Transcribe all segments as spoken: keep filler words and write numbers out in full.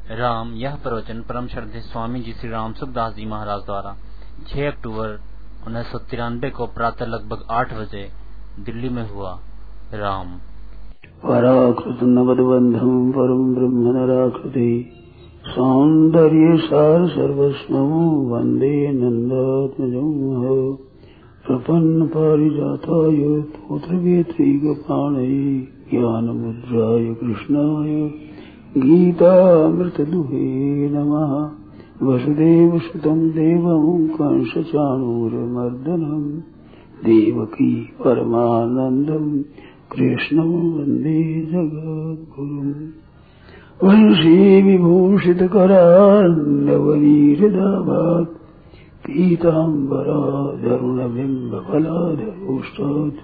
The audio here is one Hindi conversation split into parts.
राम। यह प्रवचन परम श्रद्धेय स्वामी जी श्री राम सुखदास जी महाराज द्वारा छह अक्टूबर उन्नीस सौ तिरानवे को प्रातः लगभग आठ बजे दिल्ली में हुआ। राम। पराकृत नवदबंधम परम ब्रह्म नराकृति सौंदर्य सार सर्वस्वं वंदे नंदात्मजं प्रपन्न पारिजाताय पुत्रवेत्रीगपाणये ज्ञानमुद्राय कृष्णाय गीतामृतदुहे नमः। वसुदेवसुतं देवं कंसचाणूरमर्दनं देवकी परमानन्दं कृष्णं वन्दे जगद्गुरुम्। वंशी विभूषितकरान्नवनीरदाभात् पीताम्बराधरुणबिम्बफलाधरोष्टात्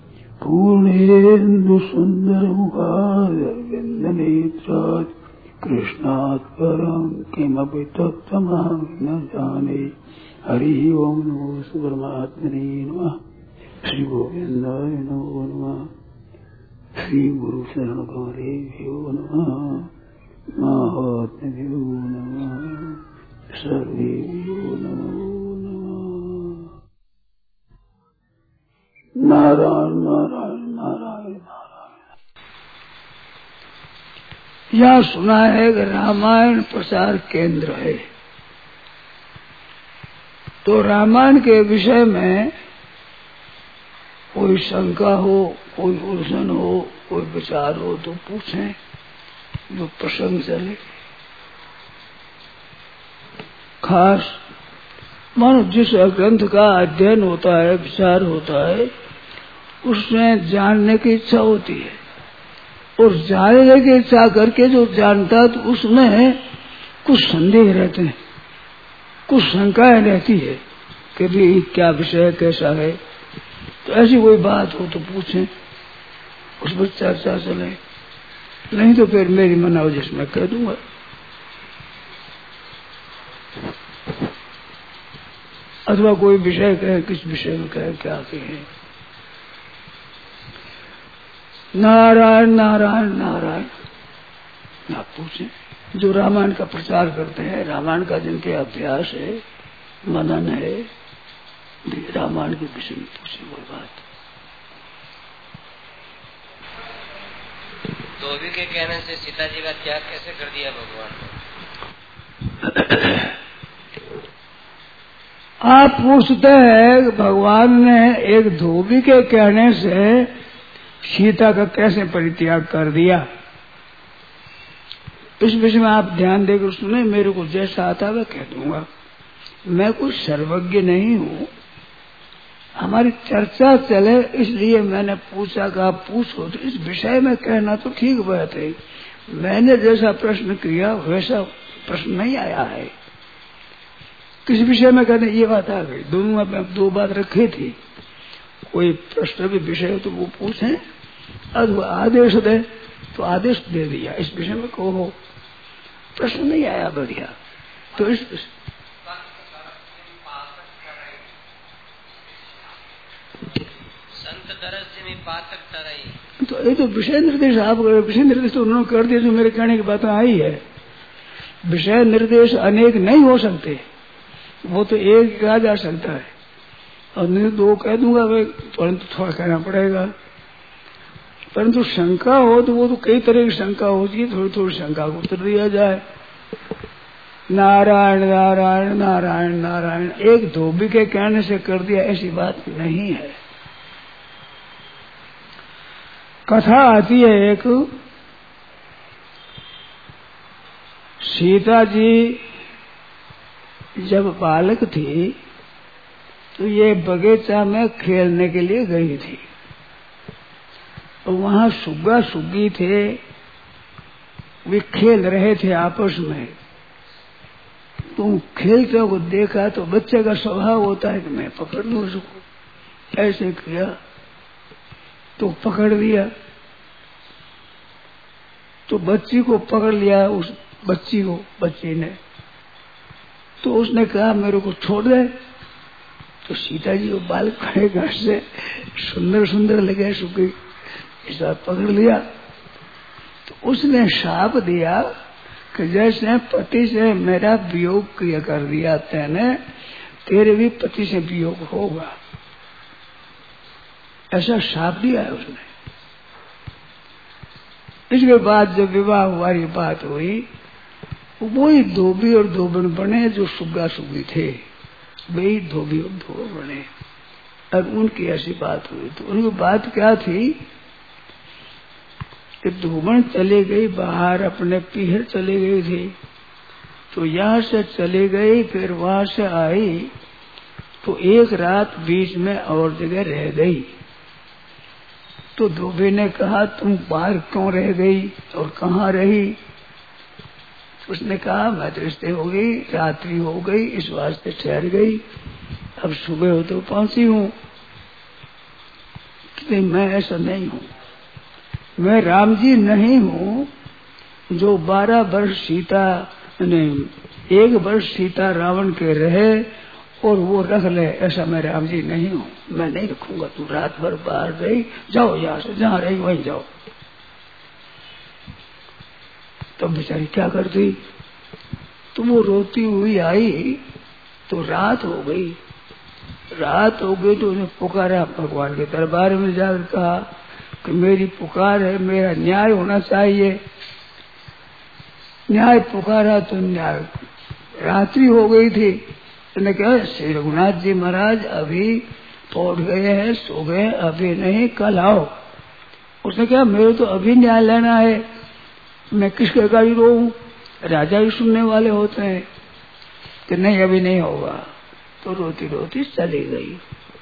पूर्णेन्दुसुन्दरमुखारविन्दनेत्रात् कृष्णात् परं किमपि तत्त्वमहं न जाने। हरि ओं नमो परमात्मने नमः। श्री गोविन्दाय नमो नमः। श्री गुरु शरण गौरेभ्यो नमः। महात्म्यो नमः। सर्वेभ्यो नमो नमः। नारायण नारायण नारायण नारायण। यह सुना है कि रामायण प्रचार केंद्र है, तो रामायण के विषय में कोई शंका हो, कोई उलझन हो, कोई विचार हो तो पूछें, जो प्रसंग चले। खास मानो जिस ग्रंथ का अध्ययन होता है, विचार होता है, उसमें जानने की इच्छा होती है, और जानने की इच्छा करके जो जानता है तो उसमें कुछ संदेह रहते हैं, कुछ शंकाएं रहती है कि भी क्या विषय कैसा है। तो ऐसी कोई बात हो तो पूछें, उस पर चर्चा चले, नहीं तो फिर मेरी मनाओ जिसमें कह दूंगा। अथवा कोई विषय कहे, किस विषय में कहे, क्या कहे। नारायण नारायण नारायण ना पूछें। जो रामायण का प्रचार करते हैं, रामायण का जिनके अभ्यास है, मनन है, रामायण के विषय में पूछे कोई बात। धोबी के कहने से सीता जी का त्याग कैसे कर दिया भगवान ने? आप पूछते हैं भगवान ने एक धोबी के कहने से सीता का कैसे परित्याग कर दिया। इस विषय में आप ध्यान देकर सुने, मेरे को जैसा आता मैं कह दूंगा। मैं कुछ सर्वज्ञ नहीं हूँ, हमारी चर्चा चले इसलिए मैंने पूछा कि आप पूछो, तो इस विषय में कहना तो ठीक बात है। मैंने जैसा प्रश्न किया वैसा प्रश्न नहीं आया है। किस विषय में कहते ये बात आ गई। दोनों में दो बात रखी थी, कोई प्रश्न भी विषय तो वो पूछे, अथवा आदेश दे तो आदेश दे दिया, इस विषय में कहो। प्रश्न नहीं आया बढ़िया, तो इस संत दरस में पातक तरई, तो ये तो विषय निर्देश आप विषय निर्देश तो उन्होंने कर दिया, जो मेरे कहने की बात आई है। विषय निर्देश अनेक नहीं हो सकते, वो तो एक कहा जा सकता है, और नहीं दो कह दूंगा भाई, परंतु थोड़ा कहना पड़ेगा। परंतु शंका हो तो वो तो कई तरह की शंका होती है, थोड़ी थोड़ी शंका को उत्तर दिया जाए। नारायण नारायण नारायण नारायण एक धोबी के कहने से कर दिया, ऐसी बात नहीं है। कथा आती है एक, सीता जी जब बालक थी तो ये बगीचा में खेलने के लिए गई थी, और वहां सुग्गा सुग्गी थे, वे खेल रहे थे आपस में। तुम खेलते हो देखा तो बच्चे का स्वभाव होता है कि मैं पकड़ लूं उसको, ऐसे किया तो पकड़ लिया, तो बच्ची को पकड़ लिया, उस बच्ची को बच्ची ने, तो उसने कहा मेरे को छोड़ दे। तो सीता जी को बाल खड़े घास से सुंदर सुंदर लगे, सुखी इस बात पकड़ लिया। तो उसने शाप दिया कि जैसे पति से मेरा वियोग किया कर दिया तेने, तेरे भी पति से वियोग होगा, ऐसा शाप दिया है उसने। इसके बाद जब विवाह हुआ ये बात हुई, वही धोबी और धोबन बने जो सुग्गा सुग्गी थे, वही धोबी और धोबन बने। और उनकी ऐसी बात हुई तो उनकी बात क्या थी कि धोबन चले गई बाहर, अपने पीहर चले गई थी, तो यहाँ से चले गई, फिर वहां से आई तो एक रात बीच में और जगह रह गई। तो धोबी ने कहा तुम बाहर क्यों रह गई और कहाँ रही? उसने कहा मैं तो इसलिए हो गई, रात्रि हो गई इस वास्ते ठहर गई, अब सुबह हो तो पहुंची हूँ। कि मैं ऐसा नहीं हूँ, मैं राम जी नहीं हूँ जो बारह वर्ष सीता ने एक वर्ष सीता रावण के रहे और वो रख ले, ऐसा मैं राम जी नहीं हूँ, मैं नहीं रखूंगा। तू रात भर बाहर रही, जाओ यहाँ से, जहाँ रही वहीं जाओ। तो बेचारी क्या करती, तो वो रोती हुई आई, तो रात हो गई। रात हो गई तो उन्हें पुकारा भगवान के दरबार में जाकर कहा कि मेरी पुकार है, मेरा न्याय होना चाहिए। न्याय पुकारा तो न्याय, रात्रि हो गई थी। उसने कहा श्री रघुनाथ जी महाराज अभी पौट गए हैं, सो गए, अभी नहीं कल आओ। उसने कहा मेरे तो अभी न्याय लेना है, मैं किसके गाड़ी रोऊं? राजा ही सुनने वाले होते हैं कि नहीं अभी नहीं होगा। तो रोती रोती चली गई।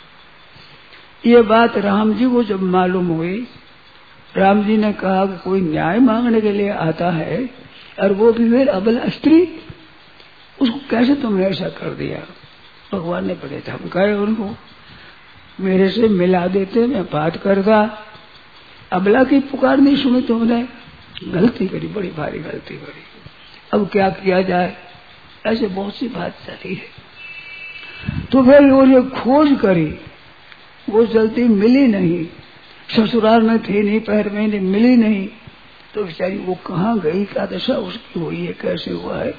ये बात राम जी को जब मालूम हुई, राम जी ने कहा कि कोई न्याय मांगने के लिए आता है और वो भी फिर अबला स्त्री, उसको कैसे तुमने ऐसा कर दिया? भगवान ने बड़े धमकाए उनको, मेरे से मिला देते, मैं बात करता। अबला की पुकार नहीं सुनी तुमने, गलती करी, बड़ी भारी गलती करी। अब क्या किया जाए? ऐसे बहुत सी बात चली है। तो फिर वो जो खोज करी वो जल्दी मिली नहीं, ससुराल में थी नहीं, पैर महीने मिली नहीं। तो बेचारी वो कहाँ गई, क्या दशा उसकी हुई है, कैसे हुआ है?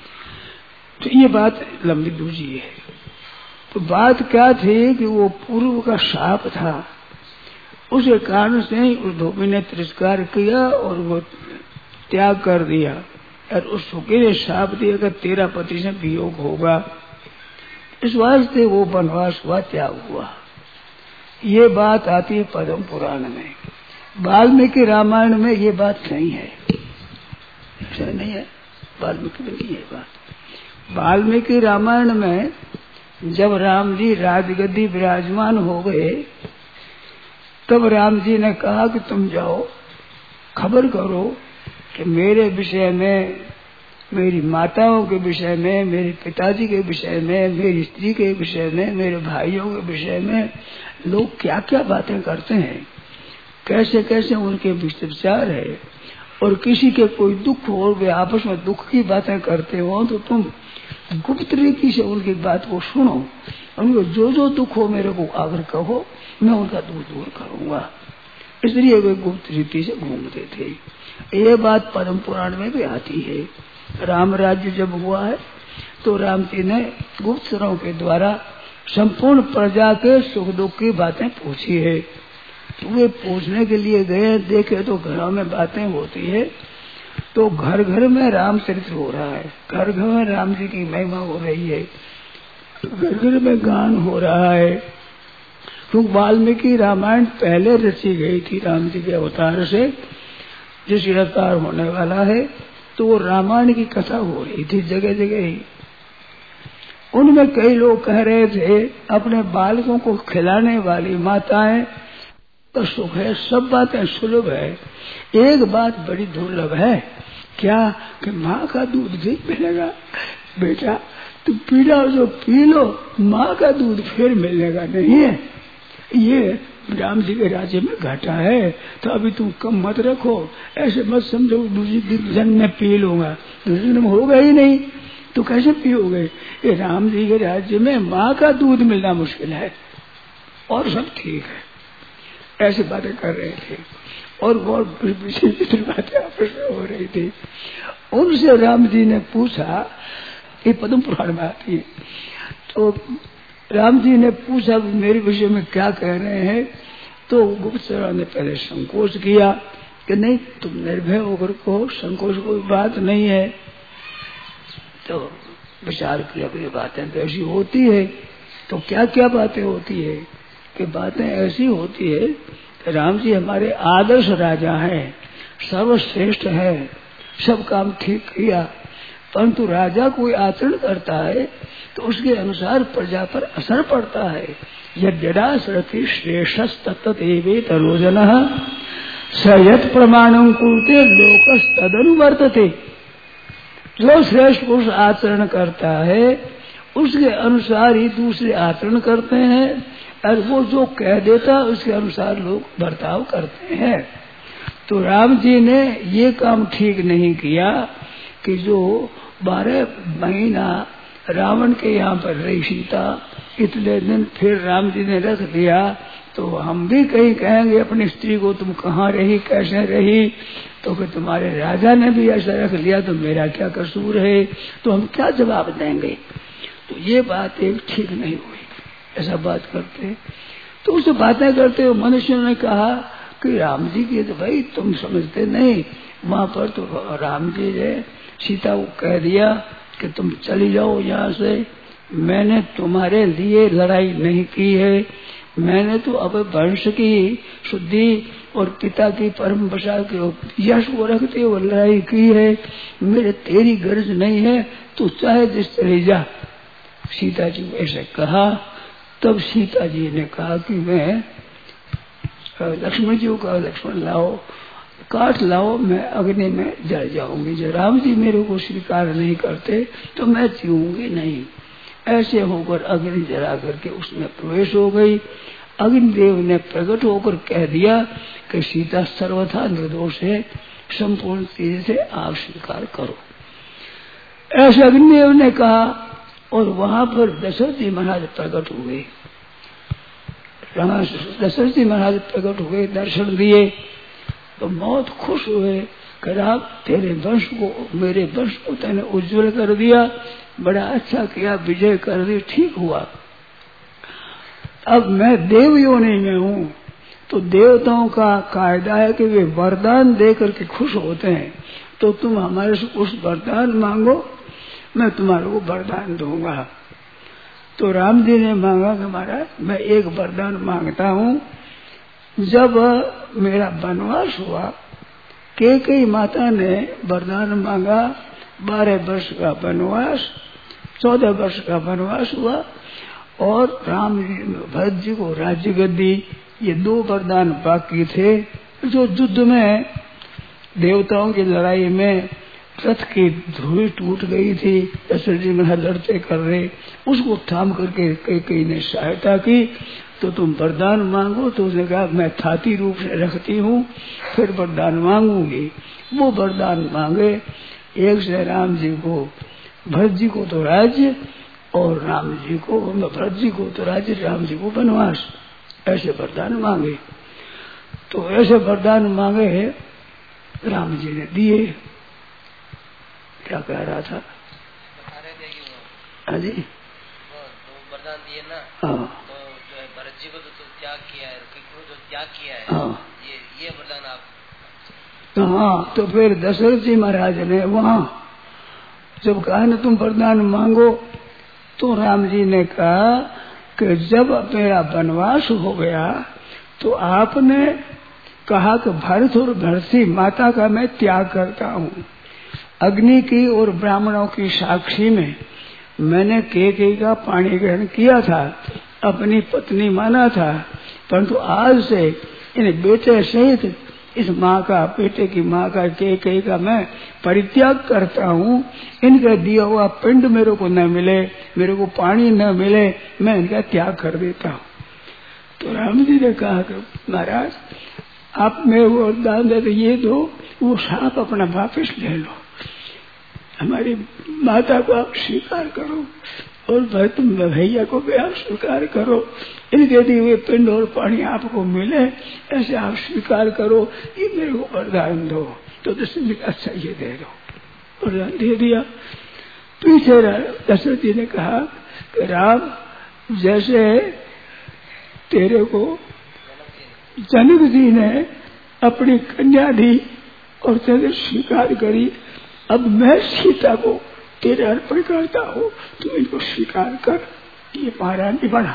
तो ये बात लंबी दूजी है। तो बात क्या थी कि वो पूर्व का शाप था, उस कारण से उस धोबी ने तिरस्कार किया और वो त्याग कर दिया। और उस सुखी ने शाप दिया कि तेरा पति से वियोग होगा। इस वास्ते वो वनवास हुआ, त्याग हुआ। ये बात आती है पद्म पुराण में। वाल्मीकि रामायण में ये बात नहीं है, ऐसा नहीं है, वाल्मीकि में नहीं है बात। वाल्मीकि रामायण में जब राम जी राजगद्दी विराजमान हो गए, तब राम जी ने कहा कि तुम जाओ खबर करो कि मेरे विषय में, मेरी माताओं के विषय में, मेरे पिताजी के विषय में, मेरी स्त्री के विषय में, मेरे भाइयों के विषय में लोग क्या क्या बातें करते हैं, कैसे कैसे उनके विचार है। और किसी के कोई दुख हो, वे आपस में दुख की बातें करते हो, तो तुम गुप्त तरीके से उनकी बात को सुनो, उनको जो जो दुख हो मेरे को आकर कहो, मैं उनका दुख दूर करूंगा। इसलिए वे गुप्त रीति से घूमते थे। ये बात पद्म पुराण में भी आती है। राम राज्य जब हुआ है तो राम जी ने गुप्तचरों के द्वारा संपूर्ण प्रजा के सुख दुख की बातें पूछी है। तो वे पूछने के लिए गए, देखे तो घरों में बातें होती है, तो घर घर में रामचरित्र हो रहा है, घर घर में राम जी की महिमा हो रही है, घर घर में गान हो रहा है। क्योंकि वाल्मीकि रामायण पहले रची गई थी राम जी के अवतार से, जिस अवतार होने वाला है, तो वो रामायण की कथा हो रही थी जगह जगह ही। उनमें कई लोग कह रहे थे अपने बालकों को खिलाने वाली माताएं तो सुख है, सब बातें सुलभ है, एक बात बड़ी दुर्लभ है, क्या कि माँ का दूध भी मिलेगा। बेटा तू पीला जो पी लो, माँ का दूध फिर मिलेगा नहीं है। ये राम जी के राज्य में घाटा है, तो अभी तुम कम मत रखो, ऐसे मत समझो दूसरे जन्म में पी लूंगा, दूसरे जन्म होगा ही नहीं तो कैसे पियोगे। ये राम जी के राज्य में माँ का दूध मिलना मुश्किल है और सब ठीक है। ऐसी बातें कर रहे थे और बहुत विचित्र बातें आपस में हो रही थी। उनसे राम जी ने पूछा, ये पद्म पुराण में आती है, तो राम जी ने पूछा मेरे विषय में क्या कह रहे हैं। तो गुप्तचर ने पहले संकोच किया कि नहीं, तुम निर्भय होकर कहो, संकोच कोई बात नहीं है। तो विचार किया कि बातें तो ऐसी होती है। तो क्या क्या बातें होती है कि बातें ऐसी होती है कि राम जी हमारे आदर्श राजा हैं, सर्वश्रेष्ठ है, सब काम ठीक किया, परंतु राजा कोई आचरण करता है तो उसके अनुसार प्रजा पर असर पड़ता है। यद्यदा सरति श्रेष्ठ तत्तदेवे तरोजन सयत प्रमाणं कुरुते लोकस तदनुवर्तते। जो श्रेष्ठ पुरुष आचरण करता है उसके अनुसार ही दूसरे आचरण करते हैं, और वो जो कह देता उसके अनुसार लोग बर्ताव करते हैं। तो राम जी ने ये काम ठीक नहीं किया कि जो बारह महीना रावण के यहाँ पर रही सीता, इतने दिन फिर राम जी ने रख दिया। तो हम भी कहीं कहेंगे अपनी स्त्री को तुम कहाँ रही, कैसे रही, तो कि तुम्हारे राजा ने भी ऐसा रख लिया तो मेरा क्या कसूर है, तो हम क्या जवाब देंगे। तो ये बात एक ठीक नहीं हुई, ऐसा बात करते। तो उस बातें करते हुए मनुष्य ने कहा कि राम जी की तो भाई तुम समझते नहीं, वहां पर तो राम जी ने सीता को कह दिया कि तुम चली जाओ यहाँ से, मैंने तुम्हारे लिए लड़ाई नहीं की है, मैंने तो अब वंश की शुद्धि और पिता की परम बसा के यश को रखते हुए लड़ाई की है, मेरे तेरी गर्ज नहीं है, तू चाहे जिस चली जा। सीता जी को ऐसे कहा। तब सीता जी ने कहा कि मैं लक्ष्मण जी को कहा, लक्ष्मण लाओ काट लाओ, मैं अग्नि में जल जाऊंगी। जो राम जी मेरे को स्वीकार नहीं करते तो मैं जीऊंगी नहीं। ऐसे होकर अग्नि जला करके उसमें प्रवेश हो गई। अग्निदेव ने प्रकट होकर कह दिया कि सीता सर्वथा निर्दोष है, संपूर्ण चीज से आप स्वीकार करो। ऐसे अग्निदेव ने कहा और वहां पर दशरथ जी महाराज प्रकट हुए। दशरथ जी महाराज प्रकट हुए, दर्शन दिए तो बहुत खुश हुए कि राम तेरे वंश को, मेरे वंश को तूने उज्जवल कर दिया, बड़ा अच्छा किया, विजय कर दी, ठीक हुआ। अब मैं देव योनि में हूँ तो देवताओं का कायदा है कि वे वरदान दे करके खुश होते हैं, तो तुम हमारे से कुछ वरदान मांगो, मैं तुम्हारे को वरदान दूंगा। तो राम जी ने मांगा कि महाराज मैं एक वरदान मांगता हूँ। जब मेरा वनवास हुआ, कैकेयी माता ने वरदान मांगा, बारह वर्ष का वनवास, चौदह वर्ष का वनवास हुआ और राम जी भरत जी को राज्य गद्दी, ये दो वरदान बाकी थे। जो युद्ध में देवताओं की लड़ाई में रथ की धुरी टूट गई थी, दशरथ जी महाराज लड़ते कर रहे, उसको थाम करके कैकेयी ने सहायता की। तो तुम वरदान मांगो, तो उसने कहा मैं थाती रूप से रखती हूँ, फिर वरदान मांगूंगी। वो वरदान मांगे, एक से राम जी को, भरत जी को तो राज्य और राम जी को, भरत जी को तो राज्य, राम जी को वनवास, ऐसे वरदान मांगे। तो ऐसे वरदान मांगे, राम जी ने दिए। क्या कह रहा था? हाँ जी, वरदान दिए ना। हाँ, तो जो है भरत जी को तो, तो त्याग किया है, को जो त्याग किया है, हाँ, ये ये वरदान आप। तो हाँ, तो फिर दशरथ जी महाराज ने वहाँ जब कहा ना तुम वरदान मांगो, तो राम जी ने कहा कि जब मेरा वनवास हो गया तो आपने कहा कि भरत और भरती माता का मैं त्याग करता हूँ। अग्नि की और ब्राह्मणों की साक्षी में मैंने कैकेयी का पाणी ग्रहण किया था, अपनी पत्नी माना था, परंतु आज से इन बेटे सहित इस माँ का, बेटे की माँ का, कैकेयी का मैं परित्याग करता हूँ। इनका दिया हुआ पिंड मेरे को न मिले, मेरे को पानी न मिले, मैं इनका त्याग कर देता हूँ। तो राम जी ने कहा कि महाराज आप मेरे वो वरदान दे, ये दो, वो सांप अपना वापिस ले लो, हमारी माता को आप स्वीकार करो, और भाई तुम भैया को भी आप स्वीकार करो, इनके दिए हुए पिंड और पानी आपको मिले, ऐसे आप स्वीकार करो, ये मेरे को वरदान दो। तो दशरथ जी अच्छा ये दे दो, वरदान दे दिया। पीछे दशरथ जी ने कहा कि राम, जैसे तेरे को जनक जी ने अपनी कन्या दी और तेरे स्वीकार करी, अब मैं सीता को तेरे अर्पण करता हूँ, तुम इनको स्वीकार कर, ये महारानी बना,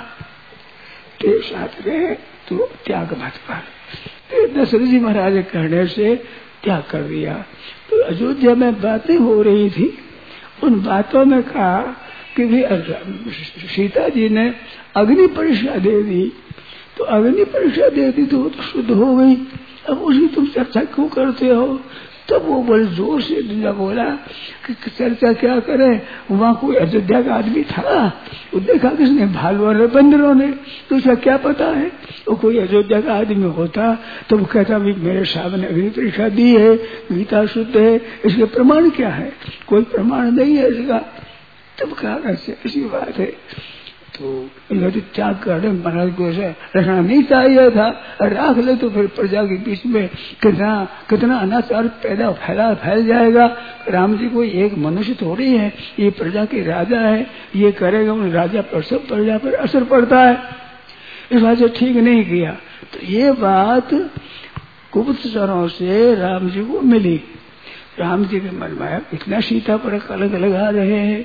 तेरे साथ रहे तो त्याग मत कर। दशरथ जी महाराज के कहने से त्याग कर दिया। तो अयोध्या में बातें हो रही थी, उन बातों में कहा कि भी सीता जी ने अग्नि परीक्षा दे दी, तो अग्नि परीक्षा दे दी तो वो तो शुद्ध हो गई, अब उसी तुम चर्चा क्यों करते हो? तब वो बड़े जोर से बोला कि चर्चा क्या करें, वहाँ कोई अयोध्या का आदमी था, वो देखा किसने, भालुओं ने, बंदरों ने, तो उसका क्या पता है, वो कोई अयोध्या का आदमी होता तो वो कहता भी मेरे सामने अग्नि परीक्षा दी है, गीता शुद्ध है, इसके प्रमाण क्या है? कोई प्रमाण नहीं है इसका। तब कहा ऐसी बात है, तो त्याग कर महाराज को ऐसा रखना नहीं चाहिए था, राख ले तो फिर प्रजा के बीच में कितना कितना अनाचार पैदा फैला फैल जाएगा। राम जी कोई एक मनुष्य थोड़ी है, ये प्रजा के राजा है, ये करेगा उन राजा पर सब प्रजा पर असर पड़ता है, इस बात से ठीक नहीं किया। तो ये बात गुप्तचरों से राम जी को मिली। राम जी के मन में इतना सीता पर कलंक लगा रहे हैं,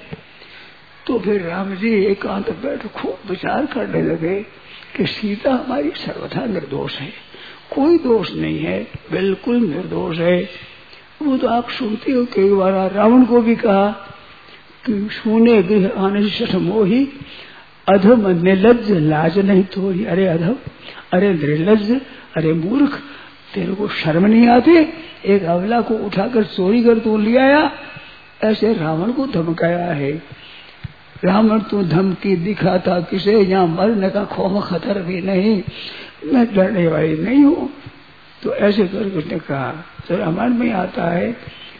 तो फिर राम जी एकांत बैठ खूब विचार करने लगे कि सीता हमारी सर्वथा निर्दोष है, कोई दोष नहीं है, बिल्कुल निर्दोष है। वो तो आप सुनते हो, कई बार रावण को भी कहा कि सुने गृह आने से मोही, अधम निर्लज्ज लाज नहीं थोड़ी। अरे अधम, अरे निर्लज्ज, अरे मूर्ख, तेरे को शर्म नहीं आती, एक अबला को उठाकर चोरी कर तू ले आया, ऐसे रावण को धमकाया है। रावण तो धमकी दिखाता किसे, यहाँ मरने का खौफ खतर भी नहीं, मैं डरने वाली नहीं हूँ। तो ऐसे करके उसने कहा, तो रामायण में आता है,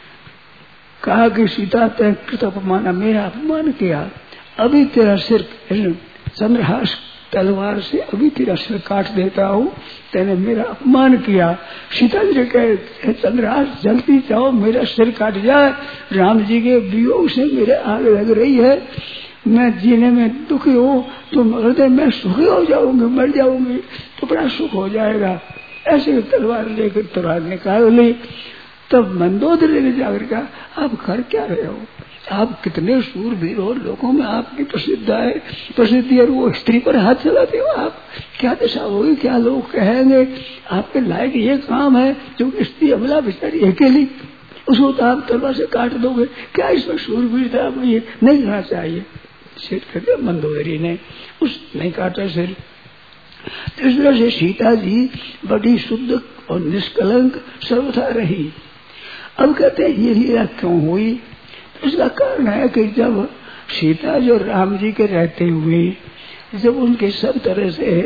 कहा कि सीता तय कृत अपमान, मेरा अपमान किया, अभी तेरा सिर चंद्रहास तलवार से अभी तेरा सिर काट देता हूँ, तेने मेरा अपमान किया। सीता जी कहे चंद्रहास जल्दी जाओ, मेरा सिर काट जाए, राम जी के वियोग से मेरे आग लग रही है, मैं जीने में दुखी हूँ, तुम हृदय में सुखी हो जाओगे, मर जाओगे तो बड़ा सुख हो जाएगा। ऐसे तलवार लेकर तलवार निकाल ली। तब मंदोदरी ने जाकर कहा, आप कर क्या रहे हो, आप कितने सूरवीर हो, लोगों में आपकी प्रसिद्ध है, प्रसिद्धि, और वो स्त्री पर हाथ चलाते हो, आप क्या दशा होगी, क्या लोग कहेंगे, आपके लायक ये काम है जो स्त्री अबला बेचारी अकेली, उसको तो आप तलवार से काट दोगे, क्या इसमें सूरवीरता, आपको ये नहीं करना चाहिए। सिर कहते मंदोदरी ने उस नहीं काटा सिर। इस तरह से सीता जी बड़ी शुद्ध और निष्कलंक सर्वथा रही। अब कहते हैं ये लीला क्यों हुई, तो इसका कारण है कि जब सीता जो राम जी के रहते हुए जब उनके सब तरह से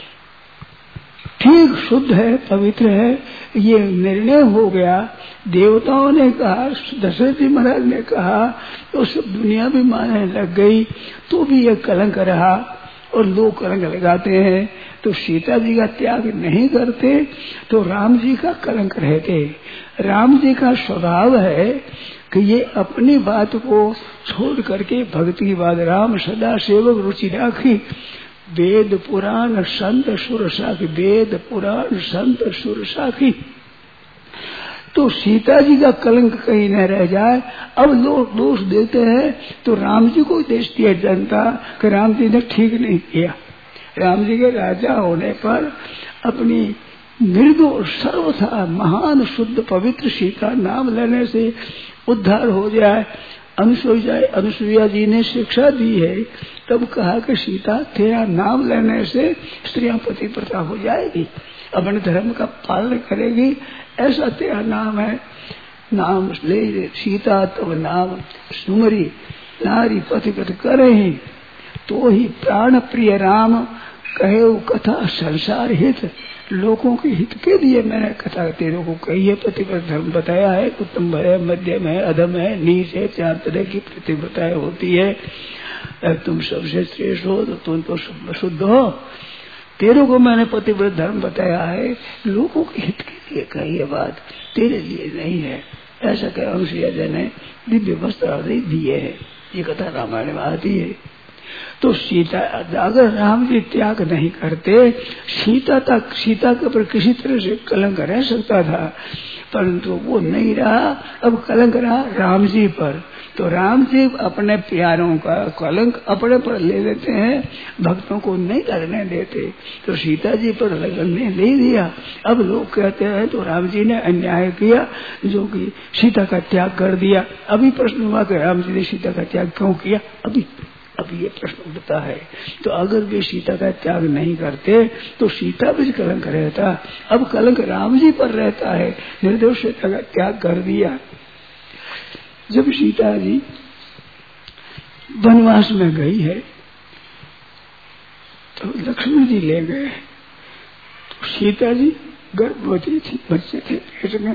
ठीक शुद्ध है, पवित्र है, ये निर्णय हो गया, देवताओं ने कहा, दशरथ जी महाराज ने कहा, तो सब दुनिया भी मानने लग गई, तो भी ये कलंक रहा और लोग कलंक लगाते हैं। तो सीता जी का त्याग नहीं करते तो राम जी का कलंक रहते। राम जी का स्वभाव है कि ये अपनी बात को छोड़ करके भक्ति बाद राम सदा सेवक रुचि राखी, वेद पुराण संत सुर साखी, वेद पुराण संत सुर साखी। तो सीता जी का कलंक कहीं न रह जाए। अब लोग दोष देते हैं तो राम जी को देती है जनता कि राम जी ने ठीक नहीं किया। राम जी के राजा होने पर अपनी निर्दोष सर्वथा महान शुद्ध पवित्र सीता नाम लेने से उद्धार हो जाए। अनुसुईया अनुसुईया जी ने शिक्षा दी है, तब कहा कि सीता तेरा नाम लेने से स्त्रियां पतिव्रता हो जाएगी, अपने धर्म का पालन करेगी, ऐसा तेरा नाम है। नाम ले सीता तब नाम सुमरी, नारी पतिव्रत करे तो ही प्राण प्रिय राम, कहे कथा संसार हित, लोगों के हित के लिए मैंने कथा तेरे को कही है। पतिव्रत धर्म बताया है, उत्तम है, मध्यम है, अधम है, नीच है, चार तरह की पतिव्रताएं होती है। तुम सबसे श्रेष्ठ हो तो तुम तो शुद्ध हो। तेरे को मैंने पतिव्रत धर्म बताया है, लोगों के हित के लिए कही है बात, तेरे लिए नहीं है। ऐसा कह अनुसुईया जी ने दिव्य वस्त्र आदि दिए है। ये कथा रामायण में आती है। तो सीता, अगर राम जी त्याग नहीं करते, सीता तक सीता के ऊपर किसी तरह से कलंक रह सकता था, परंतु वो नहीं रहा। अब कलंक रहा राम जी पर। तो राम जी अपने प्यारों का कलंक अपने पर ले लेते हैं, भक्तों को नहीं लगने देते। तो सीता जी पर लगने नहीं दिया। अब लोग कहते हैं तो राम जी ने अन्याय किया, जो कि सीता का त्याग कर दिया। अभी प्रश्न हुआ कि राम जी ने सीता का त्याग क्यों किया, अभी अभी ये प्रश्न उठता है। तो अगर वे सीता का त्याग नहीं करते तो सीता भी कलंक रहता। अब कलंक राम जी पर रहता है, निर्दोष सीता का त्याग कर दिया। जब सीता जी वनवास में गई है तो लक्ष्मण जी ले गए। तो सीता जी गर्भवती थी, बच्चे थे पेट में।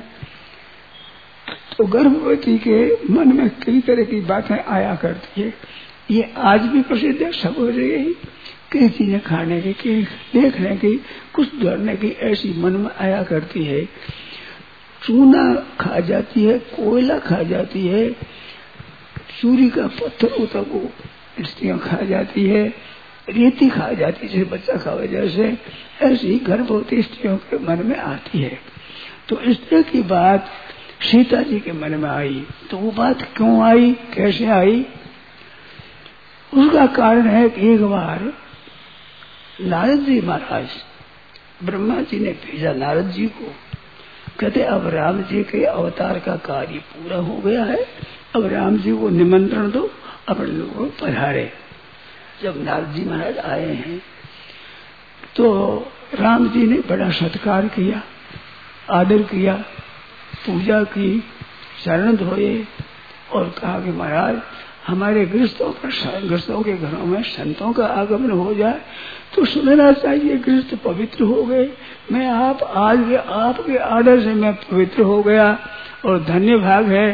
तो गर्भवती के मन में कई तरह की बातें आया करती है। ये आज भी प्रसिद्ध है, सब हो रही कई चीजें खाने की, कई देखने की, कुछ डरने की, ऐसी मन में आया करती है। चूना खा जाती है, कोयला खा जाती है, चूरी का पत्थर उतर को स्त्रियां खा जाती है, रेती खा जाती है, जैसे बच्चा खावे जैसे, ऐसी गर्भवती स्त्रियों के मन में आती है। तो इस तरह की बात सीता जी के मन में आई। तो वो बात क्यों आई, कैसे आई, उसका कारण है कि एक बार नारद जी महाराज, ब्रह्मा जी ने भेजा नारद जी को, कहते अब राम जी के अवतार का कार्य पूरा हो गया है, अब राम जी को निमंत्रण दो, अपने लोगों को पधारे। जब नारद जी महाराज आए हैं तो राम जी ने बड़ा सत्कार किया, आदर किया, पूजा की, शरण धोए और कहा कि महाराज हमारे गृहस्थों पर, गृहस्थों के घरों में संतों का आगमन हो जाए तो सुनना चाहिए गृहस्थ पवित्र हो गए। मैं आप आज आपके आदर से मैं पवित्र हो गया और धन्य भाग है।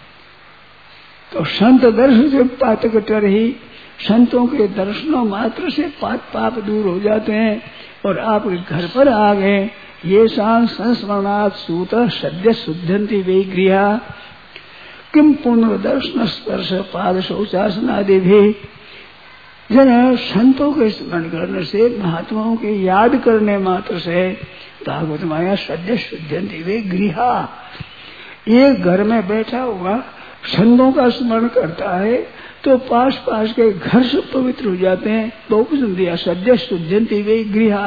तो संत दर्शन से पातक टरही, संतों के दर्शनों मात्र से पाप पाप दूर हो जाते हैं और आपके घर पर आ गए। ये शान संस्मरणात् सूत सद्य शुद्धंति वे गृहा किम पुनर्दर्शन स्पर्श पाद शौचासनादि भी। जन संतों के स्मरण करने से, महात्माओं के याद करने मात्र से भागवत माया सद्य शुद्धंति वे गृहा। एक घर में बैठा हुआ संतों का स्मरण करता है तो पास पास के घर से पवित्र हो जाते हैं। बहुत सुन दिया, सद्य शुद्धंति वे गृहा,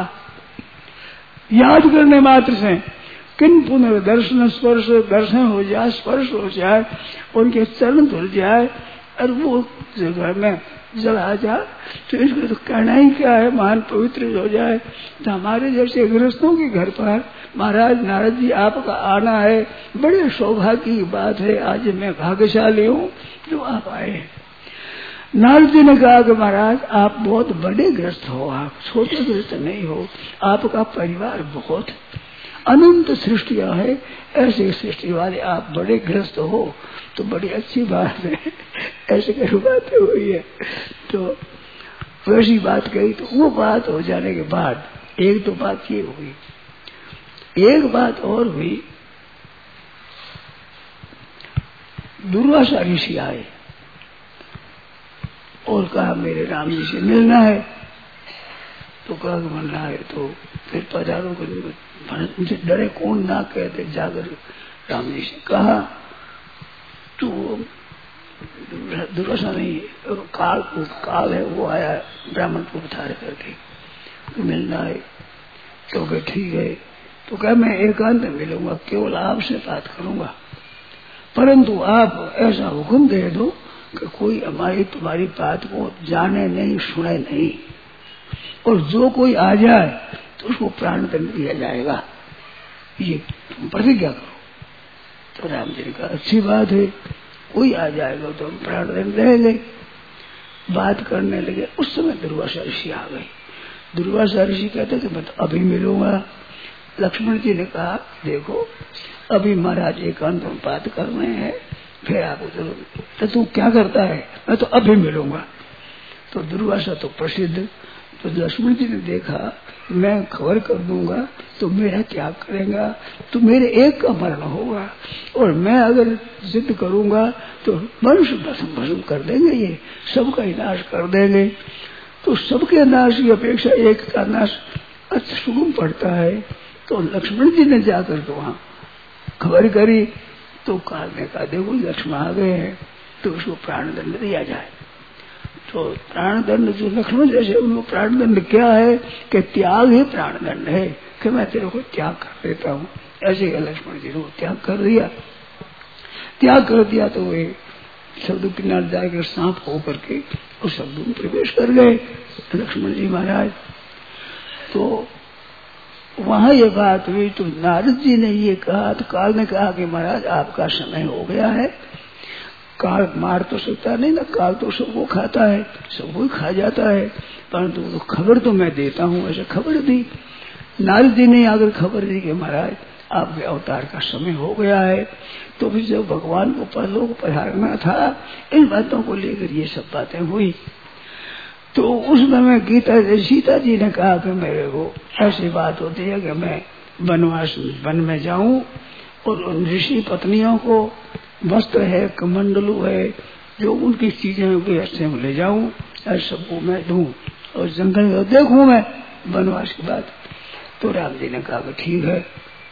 याद करने मात्र से। किन पुनर्दर्शन स्पर्श, दर्शन हो जाए, स्पर्श हो जाए, उनके चरण धुल जाए और वो घर में जला जाए तो इसको तो कहना ही क्या है, महान पवित्र हो जाए। तो हमारे जैसे गृहस्थों के घर पर महाराज नारद जी आपका आना है, बड़े सौभाग्य की बात है। आज मैं भाग्यशाली हूँ जो आप आए। नारद जी ने कहा कि महाराज आप बहुत बड़े गृहस्थ हो, आप छोटे गृहस्थ नहीं हो, आपका परिवार बहुत अनंत सृष्टियां है, ऐसे सृष्टि वाले आप बड़े गृहस्थ हो तो बड़ी अच्छी बात है। ऐसे कई बातें हुई है। तो वैसी बात कही। तो वो बात हो जाने के बाद एक तो बात ये हुई, एक बात और हुई, दुर्वासा ऋषि आए और कहा मेरे राम जी से मिलना है। तो कहा मिलना है तो फिर पधारो को मुझे डरे कौन ना कहते, जाकर राम जी से कहा। तो दुर्वासा नहीं, काल काल है वो आया ब्राह्मण को उतार करके तो मिलना है। तो कहे ठीक है। तो कहा मैं एकांत में मिलूंगा, केवल आपसे बात करूंगा, परंतु आप ऐसा हुक्म दे दो कि कोई हमारी तुम्हारी बात को जाने नहीं, सुने नहीं, और जो कोई आ जाए तो उसको प्राण दंड दिया जाएगा, ये तुम प्रतिज्ञा करो। तो राम जी ने कहा अच्छी बात है, कोई आ जाएगा तो हम प्राण दंड दे ले। बात करने लगे। उस समय दुर्वासा ऋषि आ गए। दुर्वासा ऋषि कहते कि मैं तो अभी मिलूंगा, लक्ष्मण जी ने कहा देखो अभी महाराज एकांत में बात कर रहे हैं, फिर आप उधर तो तू क्या करता है, मैं तो अभी मिलूंगा। तो दुर्वासा तो प्रसिद्ध, तो लक्ष्मण जी ने देखा मैं खबर कर दूंगा तो मेरा त्याग करेगा, तो मेरे एक का मरण होगा, और मैं अगर जिद करूंगा तो वंश भस्म भस्म कर देंगे, ये सबका ही नाश कर देंगे। तो सबके नाश की अपेक्षा एक का नाश अच्छा सुगम पड़ता है। तो लक्ष्मण जी ने जाकर तो वहां खबर करी, तो काल ने कहा देखो लक्ष्मण आ गए हैं तो उसको प्राण दंड दिया जाए। तो प्राण दंड जो लक्ष्मण जैसे उनको प्राण दंड क्या है कि त्याग ही प्राण दंड है, कि मैं तेरे को त्याग कर देता हूँ। ऐसे लक्ष्मण जी ने त्याग कर दिया। त्याग कर दिया तो वे शब्द किनारे जाकर सांप होकर के उस शब्द में प्रवेश कर गए लक्ष्मण जी महाराज। तो वहां ये बात हुई तो नारद जी ने ये कहा, तो काल ने कहा कि महाराज आपका समय हो गया है। काल मार तो सकता नहीं ना, काल तो सबको खाता है, सबको खा जाता है, परंतु तो खबर तो मैं देता हूँ। ऐसे खबर दी नारद जी ने आकर खबर दी कि महाराज आपके अवतार का समय हो गया है। तो फिर जब भगवान को परलोक पधारना था, इन बातों को लेकर ये सब बातें हुई। तो उस समय गीता सीता जी ने कहा कि मेरे को ऐसी बात होती है कि मैं वनवास वन में जाऊं और उन ऋषि पत्नियों को वस्त्र है, कमंडलू है, जो उनकी चीजें उनके हिस्से में ले जाऊं, ऐसे सबको मैं दूं और जंगल में देखूं मैं वनवास की बात। तो राम जी ने कहा कि ठीक है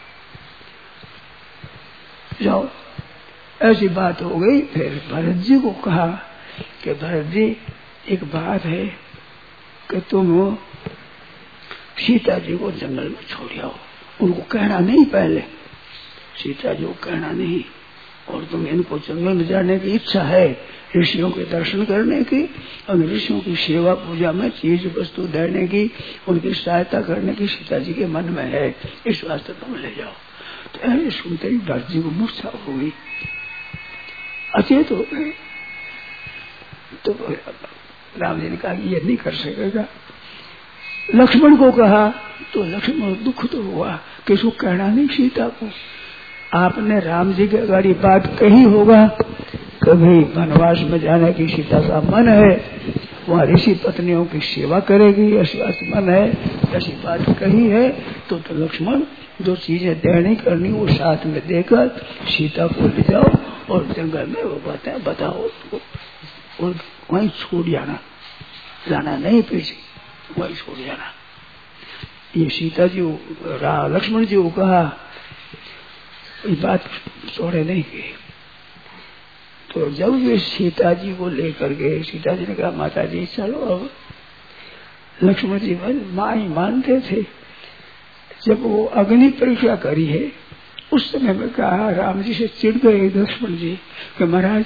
जाओ। ऐसी बात हो गई। फिर भरत जी को कहा कि भरत जी एक बात है कि तुम सीता जी को जंगल में छोड़ आओ। उनको कहना नहीं, पहले सीता जी को कहना नहीं, और तुम इनको जंगल में जाने की इच्छा है, ऋषियों के दर्शन करने की और ऋषियों की सेवा पूजा में चीज वस्तु देने की, उनकी सहायता करने की सीता जी के मन में है, इस वास्ते तुम ले जाओ। तो ऐसे सुनते ही भरत जी को मूर्छा हो गई, अचेत हो गए। तो राम जी ने कहा ये नहीं कर सकेगा। लक्ष्मण को कहा तो लक्ष्मण दुख तो हुआ कि इसको कहना नहीं सीता को। आपने राम जी के अगाड़ी बात कही होगा कभी वनवास में जाने की सीता का मन है, वहाँ ऋषि पत्नियों की सेवा करेगी ऐसी मन है, ऐसी बात कही है। तो, तो लक्ष्मण जो चीजें देनी करनी वो साथ में देकर सीता को ले जाओ और जंगल में वो बातें बताओ और वहीं छोड़ जाना, जाना नहीं पीछे, वहीं छोड़ जाना। ये सीता जी लक्ष्मण जी को कहा, ये बात छोड़े नहीं की। तो जब वे सीता जी को लेकर गए, सीता जी ने कहा माता जी चलो अब। लक्ष्मण जी माँ ही मानते थे। जब वो अग्नि परीक्षा करी है उस समय में कहा, राम जी से चिढ़ गए लक्ष्मण जी कि महाराज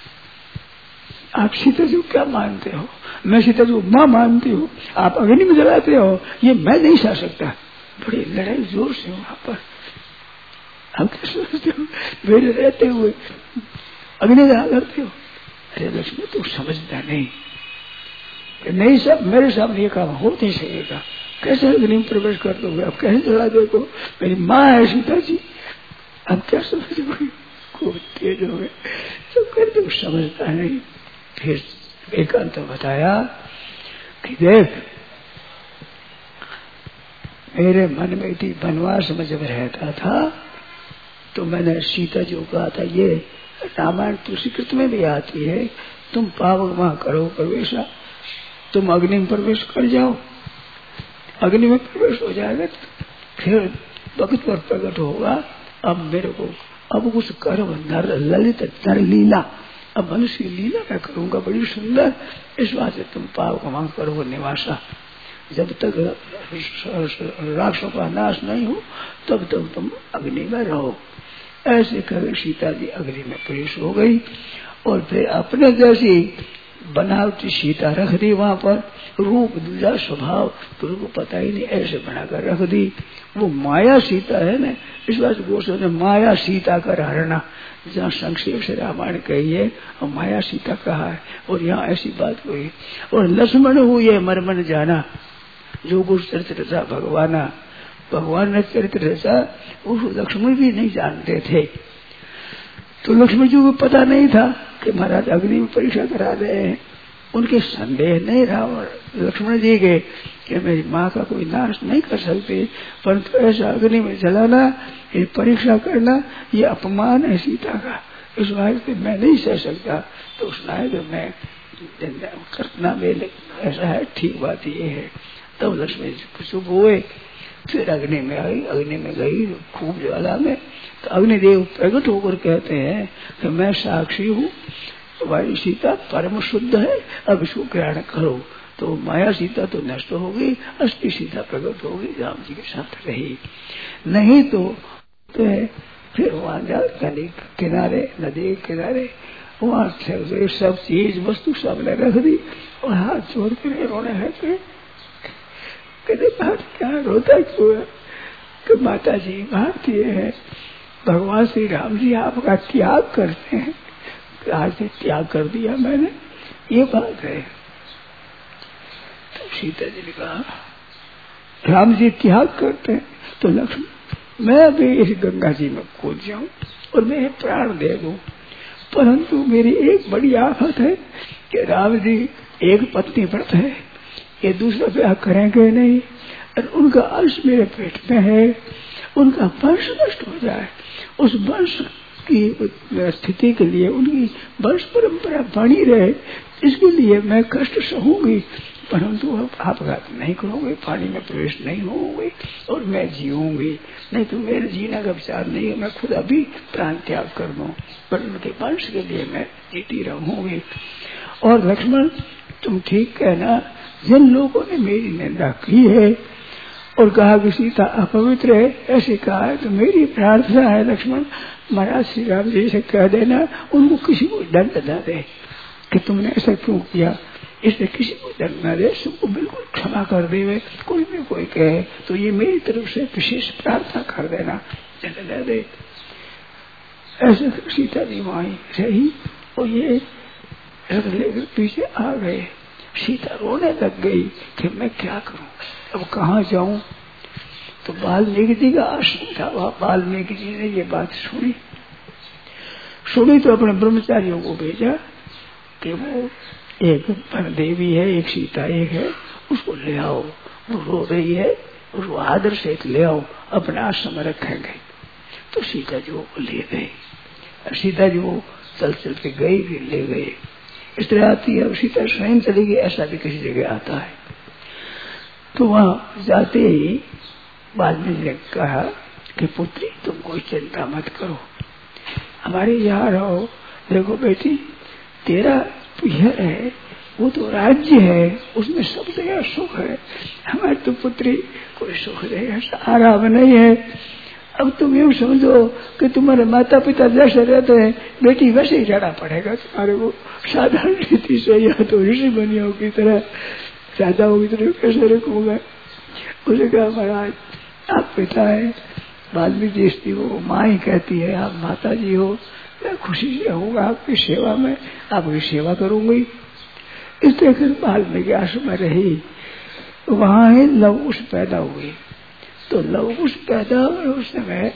आप सीता जी को क्या मानते हो, मैं सीता जी को माँ मानती हूँ, आप अग्नि में जलाते हो, ये मैं नहीं सह सकता। बड़ी लड़ाई जोर से वहां पर। हम क्या सोचते हो मेरे रहते हुए अग्नि जला करते हो। अरे लक्ष्मण तू समझता नहीं, नहीं सब मेरे सामने ये काम हो नहीं सकेगा, कैसे अग्नि में प्रवेश कर दोगे, अब कैसे जला दोगे, मेरी माँ है सीता जी, अब क्या समझोगे। खूब तेज हो गए तो कर तू समझता नहीं। फिर एकांत तो बताया कि देख मेरे मन में थी वनवास में जब रहता था तो मैंने सीता जी को कहा था, ये रामायण तुलसीकृत में भी आती है, तुम पावक वहां करो प्रवेश, तुम अग्नि में प्रवेश कर जाओ, अग्नि में प्रवेश हो जाएगा फिर वक्त पर प्रकट होगा। अब मेरे को अब कुछ कर नर ललित नर लीला, अब मनुष्य की लीला मैं करूंगा बड़ी सुंदर, इस बात से तुम पावक वहां करो निवासा। जब तक राक्षसों का नाश नहीं हो तब तक तुम अग्नि में रहो। ऐसे कर सीता जी अग्नि में प्रवेश हो गई और फिर अपने जैसी बनावटी सीता रख दी वहां पर, रूप दूजा स्वभाव तो उनको पता ही नहीं, ऐसे बनाकर रख दी। वो माया सीता है ना, इस बात गोस्वामी ने माया सीता कर हरना, जहाँ संक्षेप से रामायण कही है और माया सीता कहा है, और यहाँ ऐसी बात हुई। और लक्ष्मण हुई है मरमन जाना, जो कुछ चरित्र था भगवाना भगवान ने चरित्र रचा, उसको लक्ष्मण भी नहीं जानते थे। तो लक्ष्मण जी को पता नहीं था कि महाराज अग्नि में परीक्षा करा रहे हैं। उनके संदेह नहीं रहा और लक्ष्मण जी के कि मेरी माँ का कोई नाश नहीं कर सकते, परंतु ऐसा अग्नि में जलाना, ये परीक्षा करना, ये अपमान है सीता का, इस बात पे मैं नहीं सह सकता। तो उसने है कि मैं करना मेरे ऐसा है, ठीक बात ये है। तब तो लक्ष्मण जी चुप हुए, फिर अग्नि में आई, अग्नि में गई खूब ज्वाला में। तो अग्निदेव प्रकट होकर कहते हैं कि मैं साक्षी हूँ, तुम्हारी सीता परम शुद्ध है, अब इसको ग्रहण करो। तो माया सीता तो नष्ट हो गई, असली सीता प्रकट हो गई, राम जी के साथ रही। नहीं तो, तो है फिर वहां जा नदी किनारे नदी के किनारे वहां से सब चीज वस्तु सबने रख दी और हाथ जोड़ कर रोने लगे। कहते बात क्या रोता क्यों है? कि माता जी बात ये है, भगवान श्री राम जी आपका त्याग करते हैं, आज से त्याग कर दिया मैंने, ये बात है। तो सीता जी ने कहा राम जी त्याग करते हैं तो लक्ष्मण मैं भी इस गंगा जी में कूद जाऊं और मैं प्राण दे दूं, परंतु मेरी एक बड़ी आफत है कि राम जी एक पत्नी व्रत है, ये दूसरा ब्याह करेंगे नहीं और उनका अंश मेरे पेट में है, उनका वंश नष्ट हो जाए, उस वंश की स्थिति के लिए, उनकी वंश परंपरा बनी रहे, इसके लिए मैं कष्ट सहूंगी, परंतु अब आपघात नहीं करोगे, पानी में प्रवेश नहीं होंगे और मैं जीऊंगी, नहीं तो मेरे जीने का विचार नहीं है, मैं खुद अभी प्राण त्याग कर दूं, पर उनके वंश के लिए मैं जीती रहूंगी। और लक्ष्मण तुम ठीक कहना, जिन लोगों ने मेरी निंदा की है और कहा कि सीता अपवित्र है, ऐसे कहा है, तो मेरी प्रार्थना है लक्ष्मण, महाराज श्री राम जी से कह देना उनको किसी को दंड न दे कि तुमने ऐसा क्यों किया, इसलिए किसी को दंड न दे, सबको बिल्कुल क्षमा कर दे। कोई भी कोई कहे तो ये मेरी तरफ से विशेष प्रार्थना कर देना, दंड न दे। ऐसे सीता जी वहां रही और ये रख लेकर पीछे आ गए। सीता रोने लग गई कि मैं क्या करूं, अब कहाँ जाऊं। तो वाल्मीकि जी का आश्रम था, वहां वाल्मीकि जी ने ये बात सुनी सुनी तो अपने ब्रह्मचारियों को भेजा कि वो एक देवी है, एक सीता एक है, उसको ले आओ, वो रो रही है, उसको आदर से ले आओ, अपने आश्रम में रखेंगे। तो सीता जी वो ले गए, सीता जी वो चल चल के गई, फिर ले गए। इस तरह आती है, सीता स्वयं चली गई, ऐसा भी किसी जगह आता है। तो वहां जाते ही वाल्मीकि ने कहा कि पुत्री तुम कोई चिंता मत करो, हमारे यहाँ रहो। देखो बेटी, तेरा पियर है वो तो राज्य है, उसमें सब जगह सुख है, हमारी तो पुत्री कोई सुख नहीं है, आराम नहीं है। अब तुम यूँ समझो कि तुम्हारे माता पिता जैसे रहते हैं, बेटी वैसे ही रहना पड़ेगा तुम्हारे को, साधारण रीति से, या तो ऋषि बनियों की तरह राजाओं की तरह कैसे रखूंगा। उसे कहा महाराज आप पिता है, वाल्मीकि स्त्री वो माँ ही कहती है, आप माता जी हो, मैं खुशी से रहूंगा आपकी सेवा में, आपकी सेवा करूंगी। इस तरह वाल्मीकि आश्रम में रही। वहां ही लवकुश पैदा हुई। तो लवकुश पैदा हुए उस समय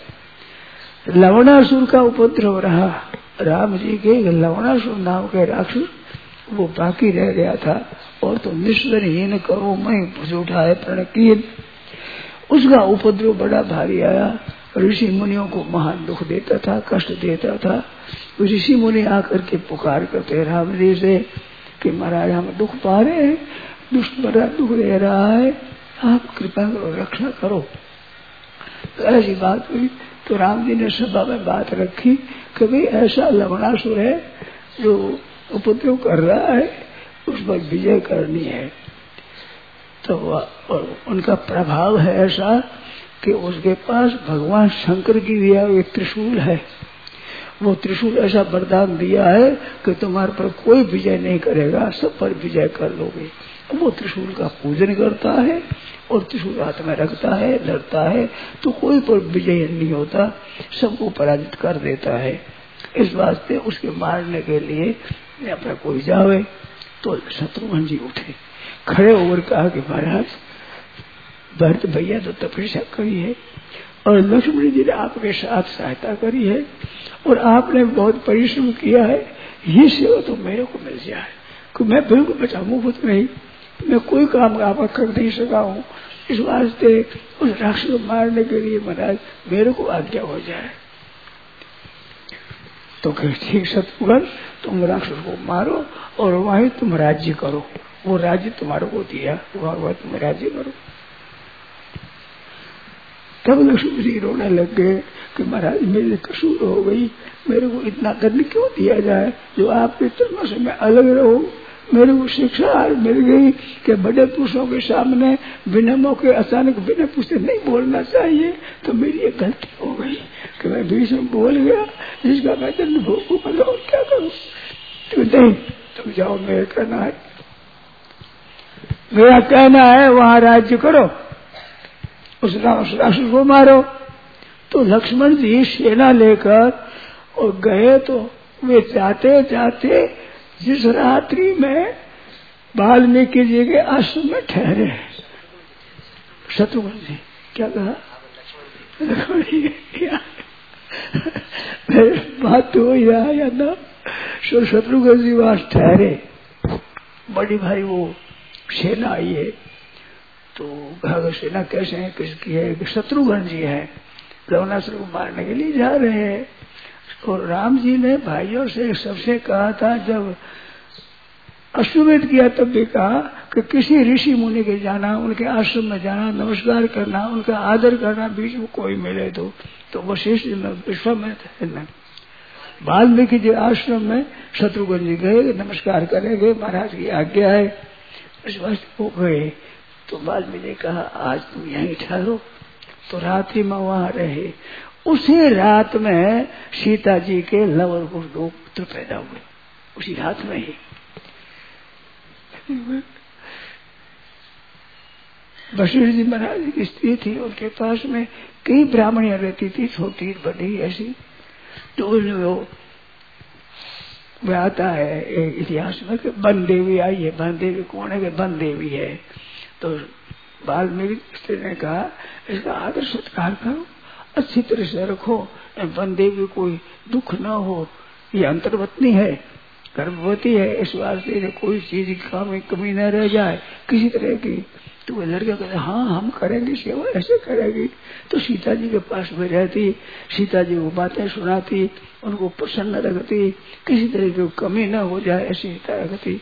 लवणासुर का उपद्रव रहा। राम जी के लवणासुर नाम के राक्षस वो बाकी रह गया था, और तो निश्वरहीन करो मैं झूठाए प्रणकीन, उसका उपद्रव बड़ा भारी आया। ऋषि मुनियों को महान दुख देता था, कष्ट देता था। ऋषि मुनि आकर के पुकार करते राम जी से कि महाराज हम दुख पा रहे हैं, दुष्ट बड़ा दुख दे रहा है, आप कृपा करो, रक्षा करो। तो ऐसी बात हुई तो राम जी ने सभा में बात रखी कि भाई ऐसा लवणासुर है जो उपद्रव कर रहा है, उस पर विजय करनी है। तो और उनका प्रभाव है ऐसा कि उसके पास भगवान शंकर की दिया हुआ त्रिशूल है, वो त्रिशूल ऐसा वरदान दिया है कि तुम्हारे पर कोई विजय नहीं करेगा, सब पर विजय कर लोगे। वो त्रिशूल का पूजन करता है और त्रिशूल हाथ में रखता है, लड़ता है तो कोई पर विजय नहीं होता, सबको पराजित कर देता है। इस वास्ते उसके मारने के लिए अपना कोई जावे। तो शत्रुघ्न जी उठे, खड़े होकर कहा कि महाराज भरत भैया तो तपस्या करी है और लक्ष्मण जी ने आपके साथ सहायता करी है और आपने बहुत परिश्रम किया है, ये सेवा तो मेरे को मिल जाए कि मैं बिल्कुल बचा मुफ्त नहीं, मैं कोई काम आपका कर नहीं सका हूँ, इस वास्ते उस राक्षस को मारने के लिए महाराज मेरे को आज्ञा हो जाए। तो ठीक शत्रुघ्न, तुम राक्षस को मारो और वहीं तुम राज्य करो, वो राज्य तुम्हारे को दिया, वहां तुम राज्य करो। तब लक्ष्मण जी रोने लग गए कि महाराज मेरे कसूर हो गई, मेरे को इतना दंड क्यों दिया जाए, जो आपके चरणों से मैं अलग रहूं, मेरे को शिक्षा आज मिल गई कि बड़े पुरुषों के सामने बिना मौके अचानक बिना पूछे नहीं बोलना चाहिए, तो मेरी एक गलती हो गई कि मैं बीच में बोल गया जिसका मैं दंड भोगू, मतलब और क्या करूं। तो नहीं, तुम जाओ, मेरा कहना है मेरा कहना है वहां राज्य करो, उस राक्षस को मारो। तो लक्ष्मण जी सेना लेकर और गए, तो वे जाते जाते जिस रात्रि में वाल्मीकि जी के आश्रम में ठहरे, शत्रुघ्न जी क्या कहा, लक्ष्मण जी बात तो हो रहा या ना, शत्रुघ्न जी वहां ठहरे, बड़ी भारी वो सेना आई है। तो भाग सेना कैसे है, किसकी है, कि शत्रुघ्न जी है, रावणासुर को मारने के लिए जा रहे हैं। और राम जी ने भाइयों से सबसे कहा था, जब अश्वमेध किया तब भी कहा कि किसी ऋषि मुनि के जाना, उनके आश्रम में जाना, नमस्कार करना, उनका आदर करना, बीच में कोई मिले तो तो वशिष्ठ विश्वामित्र वाल्मीकि जी आश्रम में शत्रुघ्न जी गए, नमस्कार करेंगे, महाराज की आज्ञा है, इस वास्ते वो गए। तो वाल्मीकि ने कहा आज तुम यहीं ठहरो, तो रात्रि में वहां रहे। उसी रात में सीता जी के लवर को दो पुत्र पैदा हुए, उसी रात में ही। वशिष्ठ जी महाराज की स्त्री थी, उनके पास में कई ब्राह्मणियां रहती थी, छोटी बड़ी ऐसी। तो वो आता है इतिहास में कि वन देवी आई है, वन देवी कौन है, कि वन देवी है। तो वाल्मीकि स्त्री ने कहा इसका आदर सत्कार करो, अच्छी तरह से रखो, वन देवी कोई दुख न हो, ये अंतर्वतनी है, गर्भवती है, इस वास्ते कोई चीज की कमी कमी न रह जाए किसी तरह की। तो वो लड़का कहते हाँ हम करेंगे सेवा, ऐसे करेंगी। तो सीता जी के पास में रहती, सीता जी को बातें सुनाती, उनको प्रसन्न रखती, किसी तरह की कमी न हो जाए ऐसी रखती,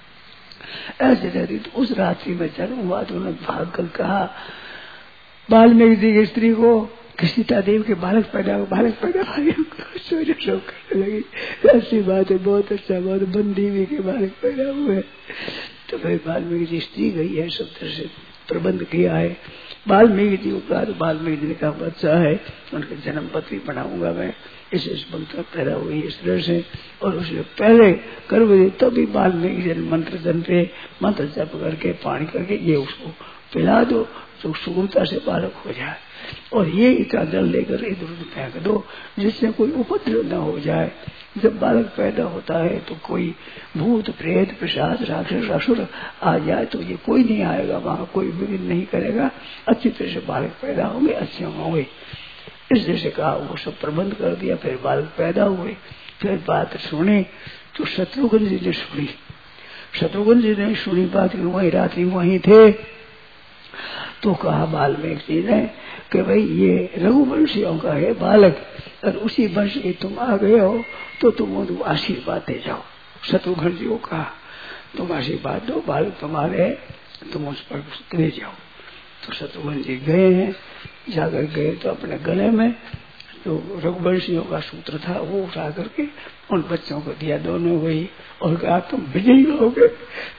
ऐसे रहती। तो उस रात्रि में जन्म हुआ, तो उन्होंने भाग कर कहा वाल्मीकि जी की स्त्री को कि सीता देव के बालक पैदा हो, बालक पैदा सोच शोक करने लगी, ऐसी बात है, बहुत अच्छा, बहुत बन देवी के बालक पैदा हुए। तो फिर वाल्मीकि जी स्त्री गई है, सब तरह से प्रबंध किया है। वाल्मीकि जी को कहा, तो वाल्मीकि जी ने कहा बच्चा है, उनके जन्म पत्री बनाऊंगा मैं, इस इस वक्त पैदा हुई इस तरह से। और उससे पहले गर्भ दी, तभी वाल्मीकि जी मंत्र जनते मंत्र जप करके पानी करके ये उसको पिला दो, तो सुगमता से बालक हो जाए। और ये इतना जल लेकर इधर उधर फेंक दो जिससे कोई उपद्रव न हो जाए। जब बालक पैदा होता है तो कोई भूत प्रेत पिशाच राक्षस असुर आ जाए तो ये कोई नहीं आएगा, वहां कोई विघ्न नहीं करेगा, अच्छी तरह से बालक पैदा होंगे, अच्छे होंगे। इस जैसे कहा, वो सब प्रबंध कर दिया। फिर बालक पैदा हुए, फिर बात सुनी तो शत्रुघ्न जी ने सुनी, शत्रुघ्न जी ने सुनी बात, वही रात्रि वहीं थे। तो कहा वाल्मीकि जी ने कि भाई ये रघुवंशियों का है बालक, और उसी वंश के तुम आ गए हो तो तुम उनको आशीर्वाद दे जाओ। शत्रुघ्न जी को कहा तुम आशीर्वाद दो, बालक तुम्हारे, तुम उस पर ले जाओ। तो शत्रुघ्न जी गए हैं, जाकर गए तो अपने गले में जो रघुवंशियों का सूत्र था वो उठा करके उन बच्चों को दिया, दोनों वही, और कहा तुम विजयी होगे,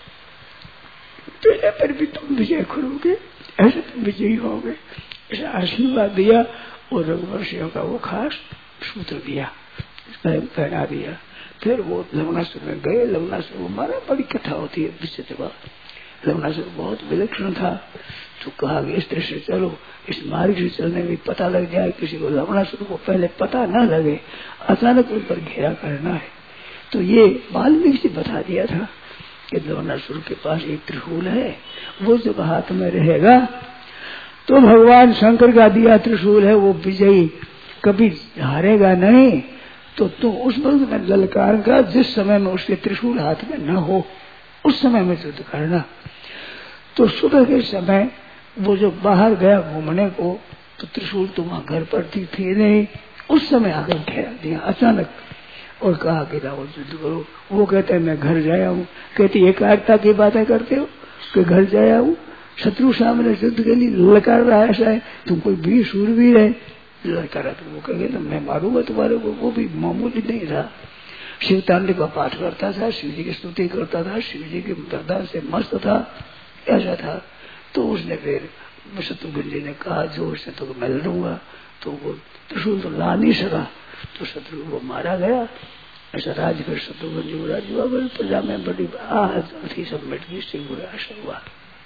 पहले पर भी तुम विजय करोगे, ऐसे तुम विजयी होगे, ऐसा आशीर्वाद दिया। और रघुवंशियों का वो खास सूत्र दिया, पहना दिया। फिर वो लवणासुर में गए, लवणासुर को मारा, बड़ी कथा होती है विचित्र बात। लवणासुर बहुत विलक्षण था, तो कहा कि इस तरह से चलो, इस मार्ग से चलने में पता लग जाए किसी को, लवणासुर को पहले पता न लगे, अचानक उन पर घेरा करना है। तो ये वाल्मीकि से बता दिया था कि लवणासुर के पास एक त्रिशूल है, वो जब हाथ में रहेगा तो भगवान शंकर का दिया त्रिशूल है, वो विजयी कभी हारेगा नहीं। तो तू उस वक्त में ललकार का, जिस समय में उसके त्रिशूल हाथ में न हो उस समय में युद्ध करना। तो सुबह के समय वो जो बाहर गया घूमने को, तो त्रिशूल तो वहां घर पर थी, थी नहीं, उस समय आकर घेरा दिया अचानक और कहा कि रावण युद्ध करो। वो कहते हैं मैं घर जाया हूँ। कहती एकाग्रता की बातें करते हो कि घर जाया हूँ, शत्रु सामने युद्ध के लिए ललकार रहा है, ऐसा है तुम कोई वीर शूरवीर है, ललकारा। तो वो कहे तो मैं मारूंगा तुम्हारे को। वो भी मामूली नहीं था, शिव तांडव का पाठ करता था, शिव जी की स्तुति करता था, शिव जी के वरदान से मस्त था, ऐसा था। तो उसने फिर शत्रुघ्न जी ने कहा जो शत्रु को मैं लड़ूंगा। तो वो त्रिशूल तो ला नहीं सका, तो शत्रु को मारा गया। ऐसा राज कर शत्रुघ्न जी को राज हुआ, प्रजा में बड़ी आह थी, सब मिट गई, सिंह आश्रम हुआ।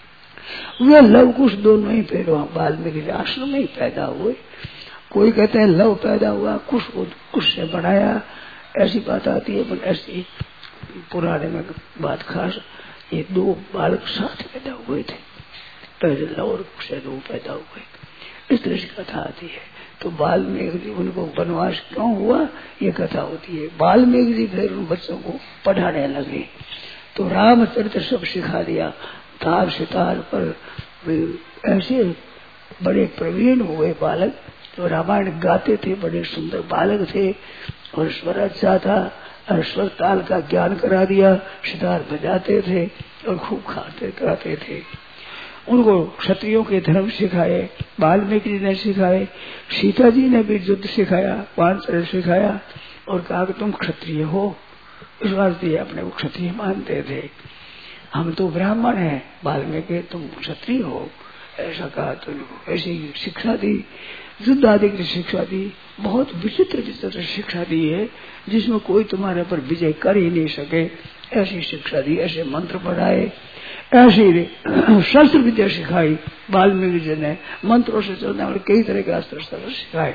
वे लव कुश दोनों ही फिर वहां वाल्मीकि आश्रम में ही पैदा हुए। कोई कहते हैं लव पैदा हुआ, कुश को कुश से बनाया, ऐसी बात आती है, पर ऐसी पुराने में बात खास, ये दो बालक साथ पैदा हुए थे, पहले लव और कुश से दो पैदा हुए, इस तरह से कथा आती है। तो वाल्मीकि जी उनको वनवास क्यों हुआ ये कथा होती है। वाल्मीकि जी फिर उन बच्चों को पढ़ाने लगे, तो रामचरित्र सब सिखा दिया। तार सितार पर ऐसे बड़े प्रवीण हुए बालक, तो रामायण गाते थे, बड़े सुंदर बालक थे और स्वर अच्छा था और स्वर ताल का ज्ञान करा दिया, सितार बजाते थे और खूब खाते कराते थे। उनको क्षत्रियों के धर्म सिखाए, वाल्मीकि जी ने सिखाए, सीता जी ने भी युद्ध सिखाया, पांचर सिखाया और कहा कि तुम क्षत्रिय हो, इस वास्ते अपने को क्षत्रिय मानते थे। हम तो ब्राह्मण हैं, वाल्मीकि तुम क्षत्रिय हो, ऐसा कहा। तो ऐसी शिक्षा दी, युद्ध आदि की शिक्षा दी, बहुत विचित्र विचित्र शिक्षा दी है, जिसमें कोई तुम्हारे पर विजय कर ही नहीं सके, ऐसी शिक्षा दी। ऐसे मंत्र पढ़ाए, ऐसी शस्त्र विद्या सिखाई वाल्मीकि जी ने, मंत्रों से चलने वाले कई तरह के अस्त्र शस्त्र सिखाए।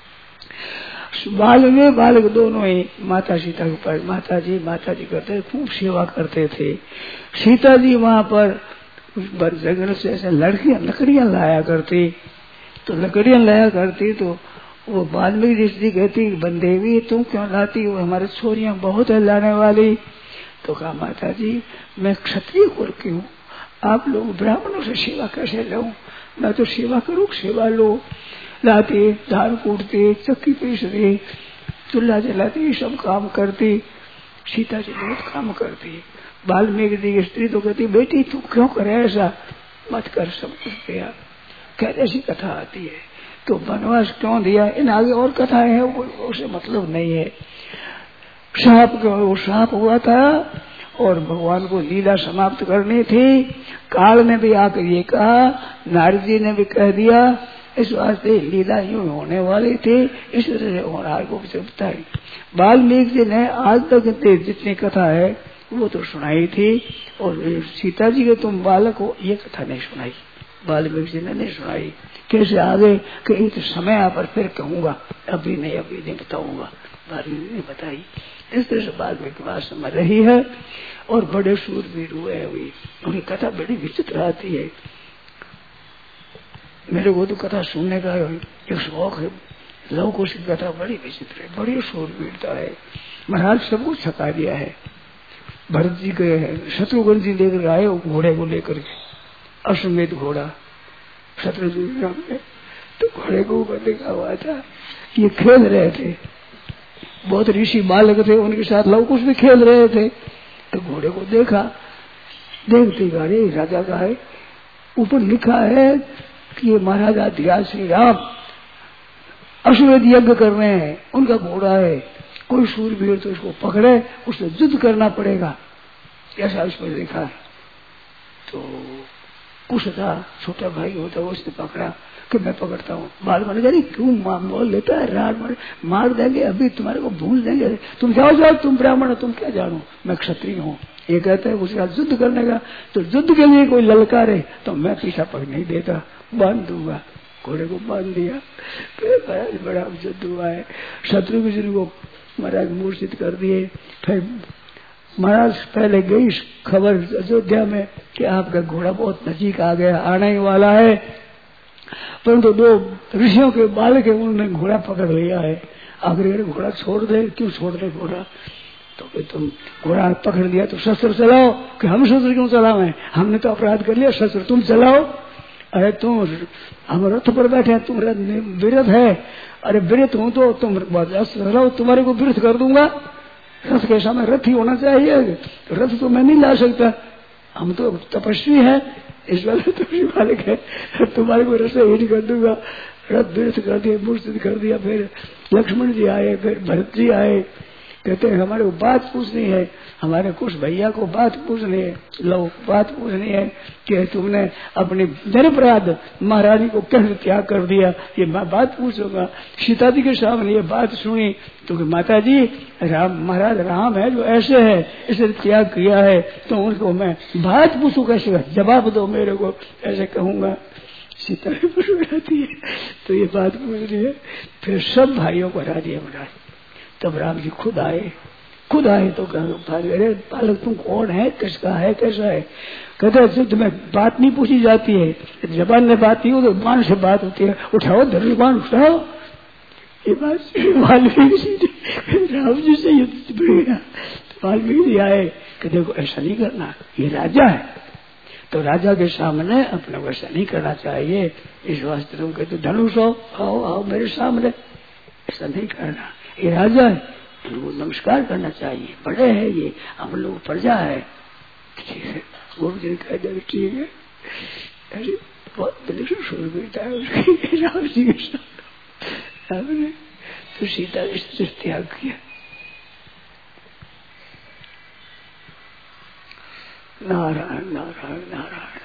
बाल में बालक दोनों ही माता सीता के पास, माता जी माता जी करते खूब सेवा करते थे। सीता जी वहां पर जंगल से ऐसे लड़कियां लकड़ियां लाया करती, तो लकड़ियां लाया करती तो वो वाल्मीकि जी कहती बंदेवी तुम क्यों लाती हो, हमारे छोरियां बहुत है लाने वाली। तो कहा माता जी मैं क्षत्रिय कुल की हूँ, आप लोग ब्राह्मणों से सेवा कैसे लो, मैं तो सेवा करूँ, सेवा लो। लाते धान कूटते, चक्की पीसते, चूल्हा जलाते, सब काम करती। सीता जी बहुत काम करती। वाल्मीकि जी की स्त्री तो कहती बेटी तू क्यों करे ऐसा, मत कर, सब कुछ दिया। क्या ऐसी कथा आती है। तो वनवास क्यों दिया, इन आगे और कथाएं हैं, उसे मतलब नहीं है। सांप वो सांप हुआ था और भगवान को लीला समाप्त करनी थी। काल ने भी आकर ये कहा, नारद जी ने भी कह दिया, इस वास्ते लीला यूं होने वाली थी, इस तरह से होनार को बताई। वाल्मीकि जी ने आज तक जितनी कथा है वो तो सुनाई थी, और सीता जी के तुम बालक हो ये कथा नहीं सुनाई, वाल्मीकि जी ने नहीं सुनाई। कैसे आगे कि तो समय पर फिर कहूंगा, अभी नहीं अभी नहीं बताऊंगा, वाल्मीकि ने बताई। इस तरह से वाल्मीकि बात समझ रही है और बड़े शूरवीर हुए हुई, उनकी कथा बड़ी विचित्र आती है। मेरे को तो कथा सुनने का एक शौक है। लव कुश की कथा बड़ी विचित्र है, बड़ी शूरवीरता है। महाराज सब कुछ छका दिया है। भरत जी के शत्रुघ्न जी लेकर आए घोड़े को लेकर के, अश्वमेध घोड़ा शत्रुघ्न में, तो घोड़े को ऊपर देखा हुआ था। ये खेल रहे थे, बहुत ऋषि बालक थे, उनके साथ लव कुश भी खेल रहे थे। तो घोड़े को देखा, देखते गाड़ी राजा का है, ऊपर लिखा है कि ये महाराजा ध्यान श्री राम अश्वमेध यज्ञ कर रहे हैं, उनका घोड़ा है, कोई शूरवीर तो उसको पकड़े, उससे युद्ध करना पड़ेगा, ऐसा उसमें लिखा है। तो कुछ था छोटा भाई होता, उसने पकड़ा कि मैं पकड़ता हूँ। बाल मैंने कहा क्यों बोल लेता है, रात मार, मार देंगे, अभी तुम्हारे को भूल देंगे, तुम जाओ जाओ, तुम ब्राह्मण हो, तुम क्या जानो, मैं क्षत्रिय हूँ। ये कहते हैं उसके साथ युद्ध करने का, तो युद्ध के लिए कोई ललकारे तो मैं पीछा पड़ नहीं देता, बांध दूंगा। घोड़े को बांध दिया, फिर महाराज बड़ा युद्ध हुआ है। शत्रुघ्न जी को महाराज मूर्छित कर दिए। फिर महाराज पहले गई खबर अयोध्या में कि आपका घोड़ा बहुत नजीक आ गया, आने ही वाला है। परंतु दो ऋषियों के बालक है, उन्होंने घोड़ा पकड़ लिया है। आखिर घोड़ा छोड़ दे, क्यों छोड़ दे घोड़ा? तो कि तुम घोड़ा पकड़ दिया तो शस्त्र चलाओ। कि हम शस्त्र क्यों चलावें, हमने तो अपराध कर लिया, शस्त्र तुम चलाओ। अरे तुम हम रथ पर बैठे हैं, तुम विरथ है। अरे विरथ हूं तो तुम चलाओ, तुम्हारे को विरथ कर दूंगा। रथ के सामने रथ ही होना चाहिए, रथ तो मैं नहीं ला सकता, हम तो तपस्वी है, इस वाले तपस्वी मालिक है, तुम्हारे को रथ ही नहीं कर दूंगा। रथ विरथ कर दिया, मूर्छित कर दिया। फिर लक्ष्मण जी आए, फिर भरत जी आए, कहते हैं हमारे को बात पूछनी है, हमारे कुछ भैया को बात पूछनी है। लो बात पूछनी है कि तुमने अपनी निरपराध महारानी को कैसे त्याग कर दिया, ये मैं बात पूछूंगा। सीता जी के सामने ये बात सुनी तो कि माता जी राम महाराज राम है जो ऐसे है, इसे त्याग किया है, तो उनको मैं बात पूछू कैसे, जवाब दो मेरे को, ऐसे कहूंगा। सीता जी पूछती है तो ये बात पूछ रही है। फिर सब भाइयों को हरा दिया महाराज। तब राम जी खुद आए, खुद आए तो अरे बालक तुम कौन है, किसका है, कैसा है? कहते तुम्हें बात नहीं पूछी जाती है, जबान में बात नहीं हो तो बाण से बात होती है, उठाओ धनुष बाण उठाओ। ये बात वाल्मीकि राम जी से युद्ध, वाल्मीकि आए कि देखो ऐसा नहीं करना, ये राजा है, तो राजा के सामने अपने को ऐसा नहीं करना चाहिए। इस वास्ते तुम कहते धनुष हो, आओ आओ मेरे सामने, ऐसा नहीं करना, ये राजा है, इनको नमस्कार करना चाहिए, बड़े हैं ये, हम लोग प्रजा है। ठीक है, गुरु जी ने कह दिया ठीक है। अरे बहुत बिल्कुल सुन बेटा है राम जी के साथ, हमने तो सीता जी से त्याग किया। नारायण नारायण नारायण।